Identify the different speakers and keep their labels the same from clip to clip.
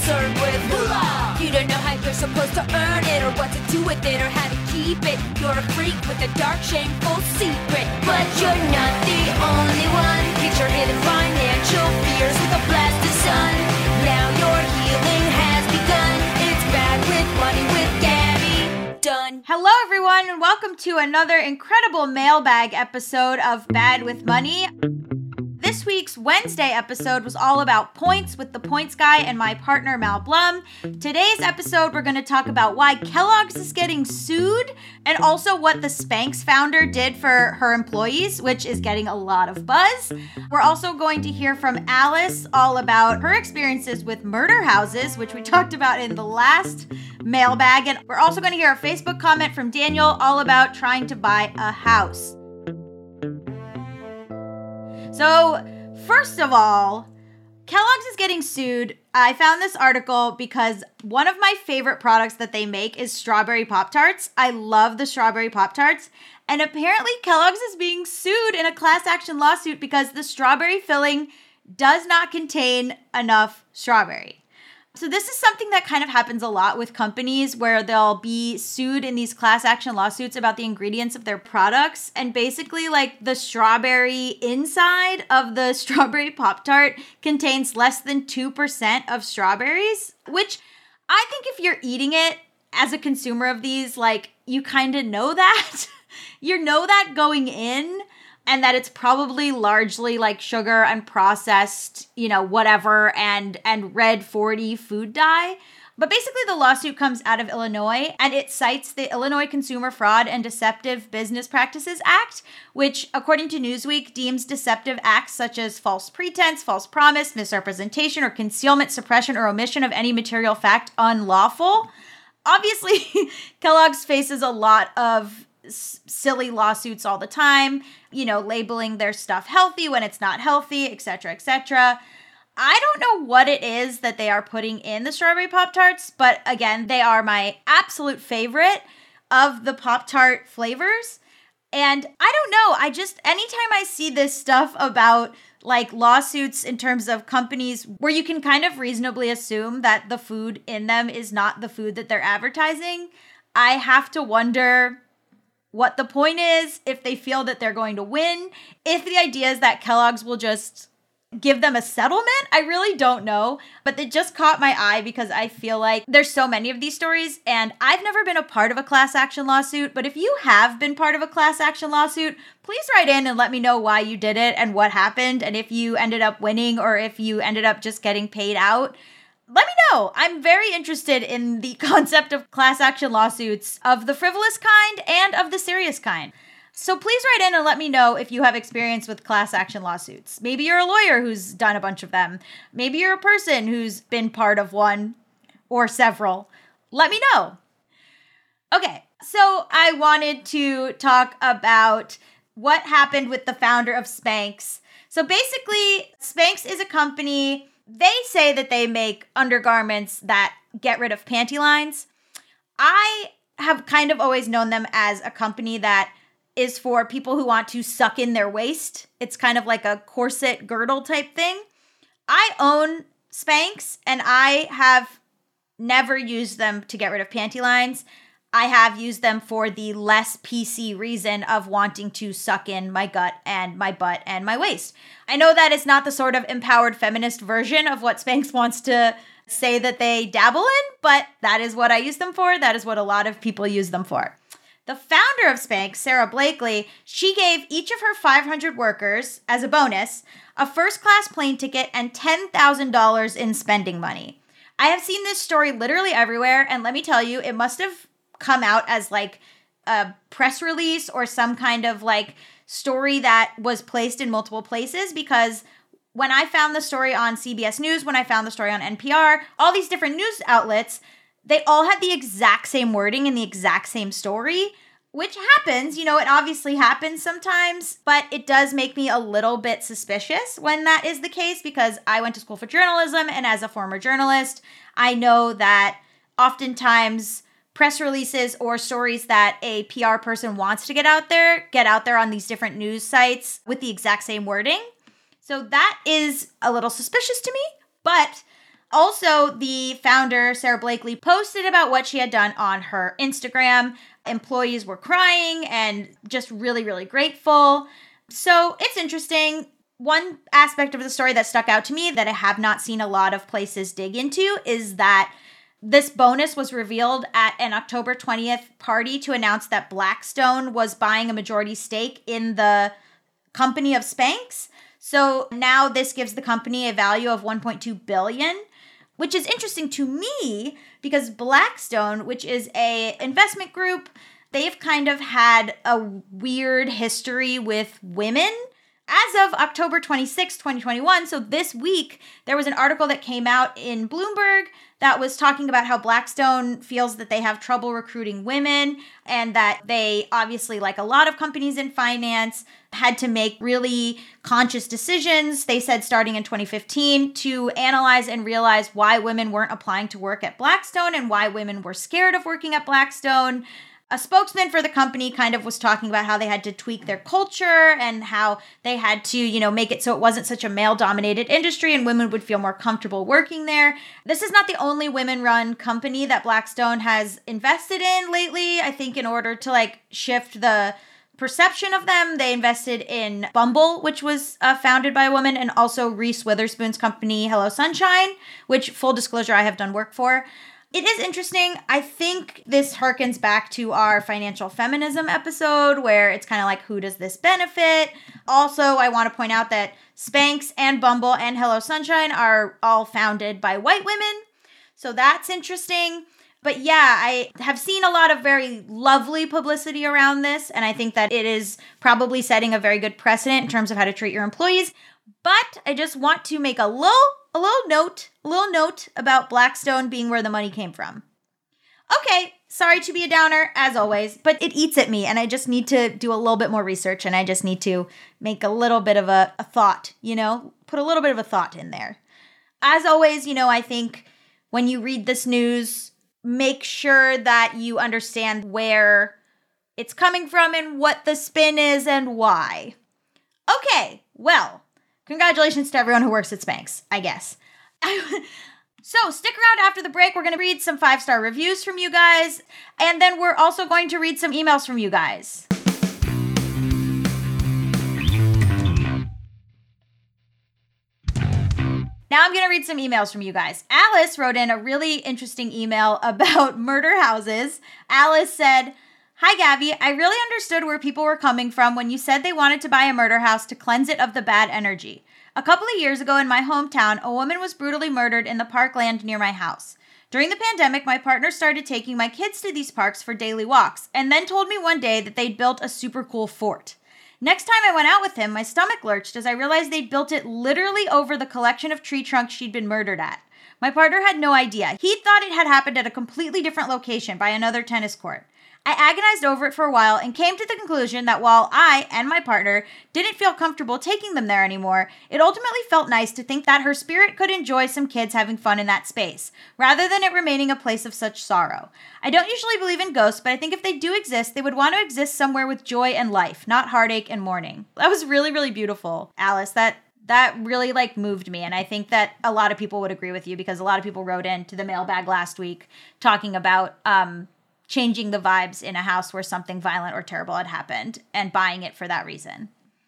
Speaker 1: concerned with moolah. You don't know how you're supposed to earn it, or what to do with it, or how to keep it. You're a freak with a dark, shameful secret, but you're not the only one. Get your hidden financial fears with a blast of sun. Now your healing has begun. It's Bad with Money with Gabby Dunn.
Speaker 2: Hello, everyone, and welcome to another incredible mailbag episode of Bad with Money. This week's Wednesday episode was all about points with the Points Guy and my partner, Mal Blum. Today's episode, we're going to talk about why Kellogg's is getting sued and also what the Spanx founder did for her employees, which is getting a lot of buzz. We're also going to hear from Alice all about her experiences with murder houses, which we talked about in the last mailbag. And we're also going to hear a Facebook comment from Daniel all about trying to buy a house. So, first of all, Kellogg's is getting sued. I found this article because one of my favorite products that they make is strawberry Pop-Tarts. I love the strawberry Pop-Tarts. And apparently Kellogg's is being sued in a class action lawsuit because the strawberry filling does not contain enough strawberry. So this is something that kind of happens a lot with companies where they'll be sued in these class action lawsuits about the ingredients of their products. And basically, like, the strawberry inside of the strawberry Pop-Tart contains less than 2% of strawberries, which I think if you're eating it as a consumer of these, like, you kind of know that. You know that going in. And that it's probably largely like sugar and processed, whatever, and red 40 food dye. But basically the lawsuit comes out of Illinois, and it cites the Illinois Consumer Fraud and Deceptive Business Practices Act, which, according to Newsweek, deems deceptive acts such as false pretense, false promise, misrepresentation, or concealment, suppression, or omission of any material fact unlawful. Obviously, Kellogg's faces a lot of silly lawsuits all the time, labeling their stuff healthy when it's not healthy, etc., etc. I don't know what it is that they are putting in the strawberry Pop-Tarts, but again, they are my absolute favorite of the Pop-Tart flavors. And I don't know, anytime I see this stuff about like lawsuits in terms of companies where you can kind of reasonably assume that the food in them is not the food that they're advertising, I have to wonder what the point is, if they feel that they're going to win, if the idea is that Kellogg's will just give them a settlement. I really don't know, but it just caught my eye because I feel like there's so many of these stories, and I've never been a part of a class action lawsuit, but if you have been part of a class action lawsuit, please write in and let me know why you did it and what happened, and if you ended up winning or if you ended up just getting paid out. Let me know. I'm very interested in the concept of class action lawsuits, of the frivolous kind and of the serious kind. So please write in and let me know if you have experience with class action lawsuits. Maybe you're a lawyer who's done a bunch of them. Maybe you're a person who's been part of one or several. Let me know. Okay, so I wanted to talk about what happened with the founder of Spanx. So basically, Spanx is a company. They say that they make undergarments that get rid of panty lines. I have kind of always known them as a company that is for people who want to suck in their waist. It's kind of like a corset girdle type thing. I own Spanx, and I have never used them to get rid of panty lines. I have used them for the less PC reason of wanting to suck in my gut and my butt and my waist. I know that is not the sort of empowered feminist version of what Spanx wants to say that they dabble in, but that is what I use them for. That is what a lot of people use them for. The founder of Spanx, Sara Blakely, she gave each of her 500 workers, as a bonus, a first-class plane ticket and $10,000 in spending money. I have seen this story literally everywhere, and let me tell you, it must have come out as like a press release or some kind of like story that was placed in multiple places, because when I found the story on CBS News, when I found the story on NPR, all these different news outlets, they all had the exact same wording and the exact same story, which happens, it obviously happens sometimes, but it does make me a little bit suspicious when that is the case, because I went to school for journalism, and as a former journalist, I know that oftentimes press releases or stories that a PR person wants to get out there on these different news sites with the exact same wording. So that is a little suspicious to me, but Also, the founder, Sarah Blakely, posted about what she had done on her Instagram. Employees were crying and just really, really grateful. So it's interesting. One aspect of the story that stuck out to me that I have not seen a lot of places dig into is that this bonus was revealed at an October 20th party to announce that Blackstone was buying a majority stake in the company of Spanx. So now this gives the company a value of $1.2 billion, which is interesting to me because Blackstone, which is an investment group, they've kind of had a weird history with women. As of October 26, 2021, so this week, there was an article that came out in Bloomberg that was talking about how Blackstone feels that they have trouble recruiting women and that they obviously, like a lot of companies in finance, had to make really conscious decisions, they said starting in 2015, to analyze and realize why women weren't applying to work at Blackstone and why women were scared of working at Blackstone. A spokesman for the company kind of was talking about how they had to tweak their culture and how they had to, make it so it wasn't such a male-dominated industry and women would feel more comfortable working there. This is not the only women-run company that Blackstone has invested in lately. I think in order to shift the perception of them, they invested in Bumble, which was founded by a woman, and also Reese Witherspoon's company, Hello Sunshine, which, full disclosure, I have done work for. It is interesting. I think this harkens back to our financial feminism episode where it's kind of like, who does this benefit? Also, I want to point out that Spanx and Bumble and Hello Sunshine are all founded by white women. So that's interesting. But yeah, I have seen a lot of very lovely publicity around this. And I think that it is probably setting a very good precedent in terms of how to treat your employees. But I just want to make a little note about Blackstone being where the money came from. Okay, sorry to be a downer, as always, but it eats at me, and I just need to do a little bit more research, and I just need to make a little bit of a thought, put a little bit of a thought in there. As always, I think when you read this news, make sure that you understand where it's coming from and what the spin is and why. Okay, well, congratulations to everyone who works at Spanx, I guess. So stick around after the break. We're going to read some 5-star reviews from you guys. And then we're also going to read some emails from you guys. Now I'm going to read some emails from you guys. Alice wrote in a really interesting email about murder houses. Alice said, "Hi, Gabby. I really understood where people were coming from when you said they wanted to buy a murder house to cleanse it of the bad energy. A couple of years ago in my hometown, a woman was brutally murdered in the parkland near my house. During the pandemic, my partner started taking my kids to these parks for daily walks and then told me one day that they'd built a super cool fort. Next time I went out with him, my stomach lurched as I realized they'd built it literally over the collection of tree trunks she'd been murdered at. My partner had no idea. He thought it had happened at a completely different location by another tennis court. I agonized over it for a while and came to the conclusion that while I and my partner didn't feel comfortable taking them there anymore, it ultimately felt nice to think that her spirit could enjoy some kids having fun in that space, rather than it remaining a place of such sorrow. I don't usually believe in ghosts, but I think if they do exist, they would want to exist somewhere with joy and life, not heartache and mourning." That was really, really beautiful, Alice. That really moved me. And I think that a lot of people would agree with you because a lot of people wrote into the mailbag last week talking about, changing the vibes in a house where something violent or terrible had happened and buying it for that reason.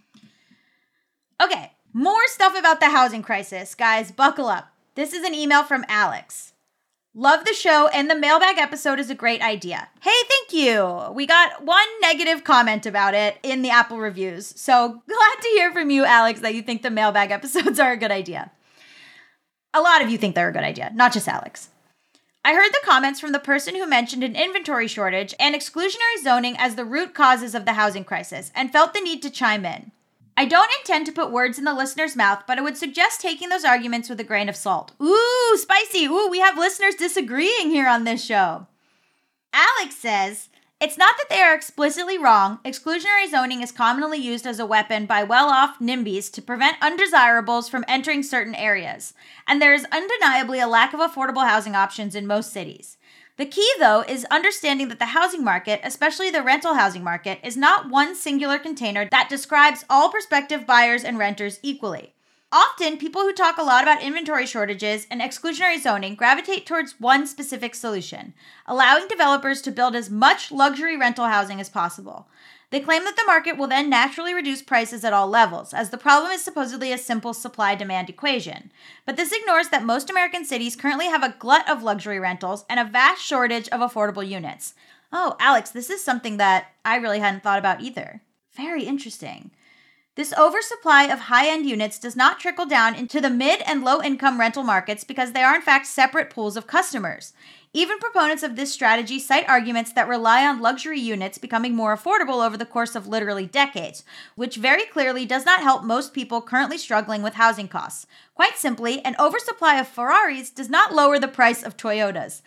Speaker 2: Okay, more stuff about the housing crisis. Guys, buckle up. This is an email from Alex. "Love the show and the mailbag episode is a great idea." Hey, thank you. We got one negative comment about it in the Apple reviews. So glad to hear from you, Alex, that you think the mailbag episodes are a good idea. A lot of you think they're a good idea, not just Alex. "I heard the comments from the person who mentioned an inventory shortage and exclusionary zoning as the root causes of the housing crisis and felt the need to chime in. I don't intend to put words in the listener's mouth, but I would suggest taking those arguments with a grain of salt." Ooh, spicy. Ooh, we have listeners disagreeing here on this show. Alex says, "It's not that they are explicitly wrong. Exclusionary zoning is commonly used as a weapon by well-off NIMBYs to prevent undesirables from entering certain areas, and there is undeniably a lack of affordable housing options in most cities. The key, though, is understanding that the housing market, especially the rental housing market, is not one singular container that describes all prospective buyers and renters equally. Often, people who talk a lot about inventory shortages and exclusionary zoning gravitate towards one specific solution, allowing developers to build as much luxury rental housing as possible. They claim that the market will then naturally reduce prices at all levels, as the problem is supposedly a simple supply-demand equation. But this ignores that most American cities currently have a glut of luxury rentals and a vast shortage of affordable units. Oh, Alex, this is something that I really hadn't thought about either. Very interesting. This oversupply of high-end units does not trickle down into the mid- and low-income rental markets because they are in fact separate pools of customers. Even proponents of this strategy cite arguments that rely on luxury units becoming more affordable over the course of literally decades, which very clearly does not help most people currently struggling with housing costs. Quite simply, an oversupply of Ferraris does not lower the price of Toyotas.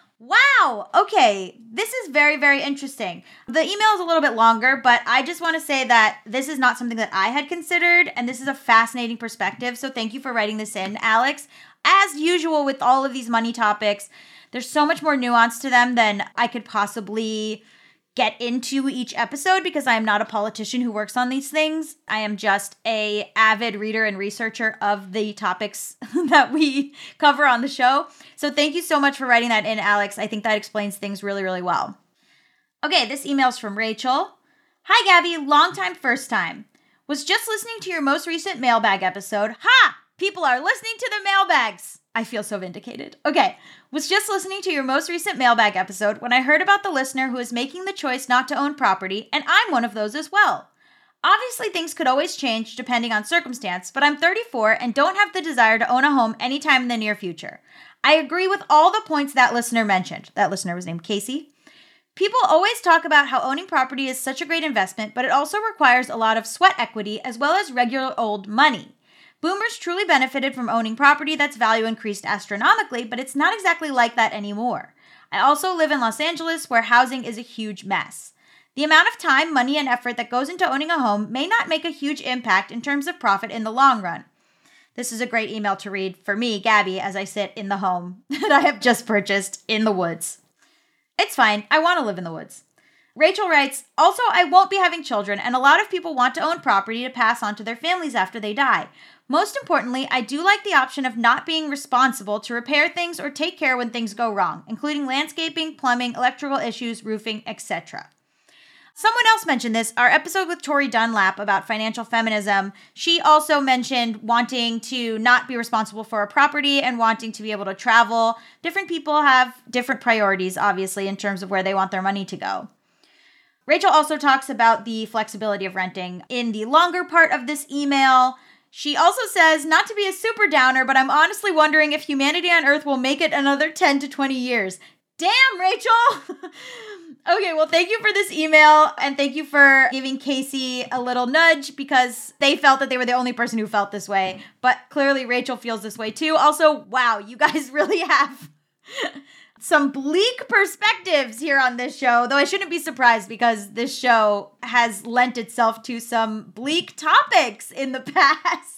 Speaker 2: Wow. Okay. This is very, very interesting. The email is a little bit longer, but I just want to say that this is not something that I had considered, and this is a fascinating perspective. So thank you for writing this in, Alex. As usual with all of these money topics, there's so much more nuance to them than I could possibly get into each episode because I am not a politician who works on these things. I am just an avid reader and researcher of the topics that we cover on the show. So thank you so much for writing that in, Alex. I think that explains things really, really well. Okay, this email's from Rachel. Hi, Gabby. Long time, first time. Was just listening to your most recent mailbag episode. Ha! People are listening to the mailbags. I feel so vindicated. Okay, was just listening to your most recent mailbag episode when I heard about the listener who is making the choice not to own property, and I'm one of those as well. Obviously, things could always change depending on circumstance, but I'm 34 and don't have the desire to own a home anytime in the near future. I agree with all the points that listener mentioned. That listener was named Casey. People always talk about how owning property is such a great investment, but it also requires a lot of sweat equity as well as regular old money. Boomers truly benefited from owning property that's value increased astronomically, but it's not exactly like that anymore. I also live in Los Angeles, where housing is a huge mess. The amount of time, money, and effort that goes into owning a home may not make a huge impact in terms of profit in the long run. This is a great email to read for me, Gabby, as I sit in the home that I have just purchased in the woods. It's fine. I want to live in the woods. Rachel writes, also, I won't be having children, and a lot of people want to own property to pass on to their families after they die. Most importantly, I do like the option of not being responsible to repair things or take care when things go wrong, including landscaping, plumbing, electrical issues, roofing, etc. Someone else mentioned this, our episode with Tori Dunlap about financial feminism. She also mentioned wanting to not be responsible for a property and wanting to be able to travel. Different people have different priorities, obviously, in terms of where they want their money to go. Rachel also talks about the flexibility of renting in the longer part of this email. She also says, not to be a super downer, but I'm honestly wondering if humanity on Earth will make it another 10 to 20 years. Damn, Rachel! Okay, well, thank you for this email, and thank you for giving Casey a little nudge because they felt that they were the only person who felt this way. But clearly, Rachel feels this way too. Also, wow, you guys really have some bleak perspectives here on this show, though I shouldn't be surprised because this show has lent itself to some bleak topics in the past.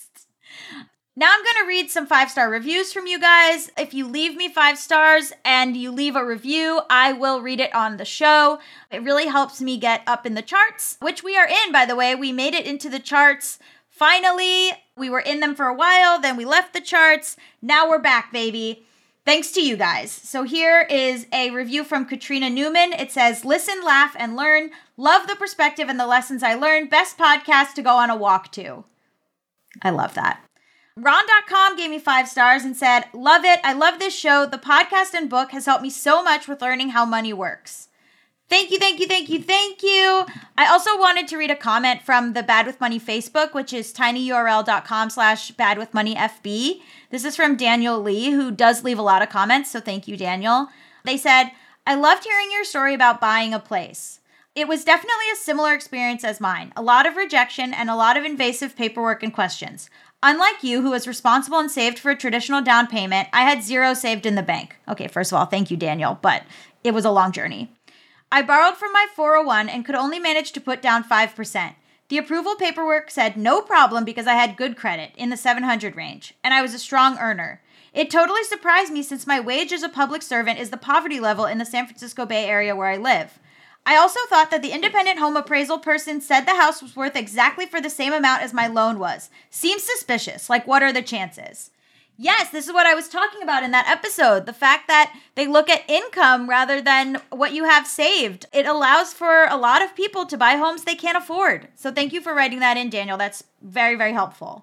Speaker 2: Now I'm going to read some 5-star reviews from you guys. If you leave me 5 stars and you leave a review, I will read it on the show. It really helps me get up in the charts, which we are in, by the way. We made it into the charts. Finally, we were in them for a while, then we left the charts. Now we're back, baby. Thanks to you guys. So here is a review from Katrina Newman. It says, listen, laugh, and learn. Love the perspective and the lessons I learned. Best podcast to go on a walk to. I love that. Ron.com gave me 5 stars and said, love it. I love this show. The podcast and book has helped me so much with learning how money works. Thank you, thank you, thank you, thank you. I also wanted to read a comment from the Bad With Money Facebook, which is tinyurl.com/badwithmoneyfb. This is from Daniel Lee, who does leave a lot of comments, so thank you, Daniel. They said, I loved hearing your story about buying a place. It was definitely a similar experience as mine. A lot of rejection and a lot of invasive paperwork and questions. Unlike you, who was responsible and saved for a traditional down payment, I had 0 saved in the bank. Okay, first of all, thank you, Daniel, but it was a long journey. I borrowed from my 401 and could only manage to put down 5%. The approval paperwork said no problem because I had good credit, in the 700 range, and I was a strong earner. It totally surprised me since my wage as a public servant is the poverty level in the San Francisco Bay Area where I live. I also thought that the independent home appraisal person said the house was worth exactly for the same amount as my loan was. Seems suspicious. Like, what are the chances? Yes, this is what I was talking about in that episode. The fact that they look at income rather than what you have saved. It allows for a lot of people to buy homes they can't afford. So thank you for writing that in, Daniel. That's very, very helpful.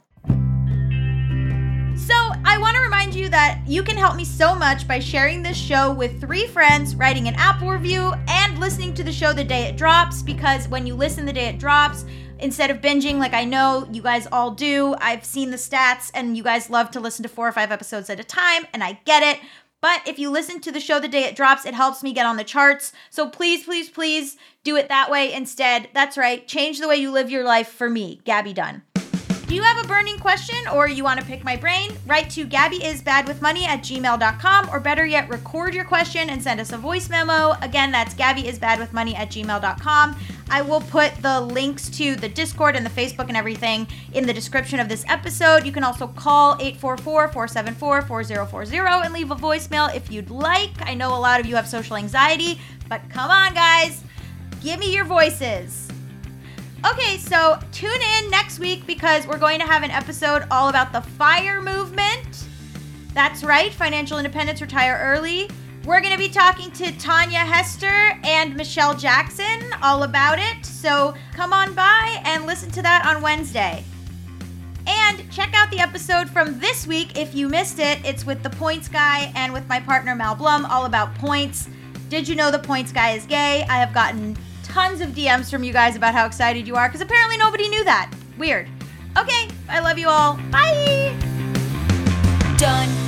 Speaker 2: So I want to remind you that you can help me so much by sharing this show with 3 friends, writing an Apple review, and listening to the show the day it drops, because when you listen the day it drops, instead of binging like I know you guys all do, I've seen the stats and you guys love to listen to 4 or 5 episodes at a time, and I get it. But if you listen to the show the day it drops, it helps me get on the charts. So please, please, please do it that way instead. That's right. Change the way you live your life for me, Gabby Dunn. Do you have a burning question or you want to pick my brain? Write to gabbyisbadwithmoney@gmail.com, or better yet, record your question and send us a voice memo. Again, that's gabbyisbadwithmoney@gmail.com. I will put the links to the Discord and the Facebook and everything in the description of this episode. You can also call 844-474-4040 and leave a voicemail if you'd like. I know a lot of you have social anxiety, but come on, guys. Give me your voices. Okay, so tune in next week because we're going to have an episode all about the FIRE movement. That's right, financial independence, retire early. We're going to be talking to Tanya Hester and Michelle Jackson all about it. So come on by and listen to that on Wednesday. And check out the episode from this week if you missed it. It's with the Points Guy and with my partner Mal Blum, all about points. Did you know the Points Guy is gay? I have gotten tons of DMs from you guys about how excited you are, because apparently nobody knew that. Weird. Okay, I love you all. Bye!
Speaker 1: Done.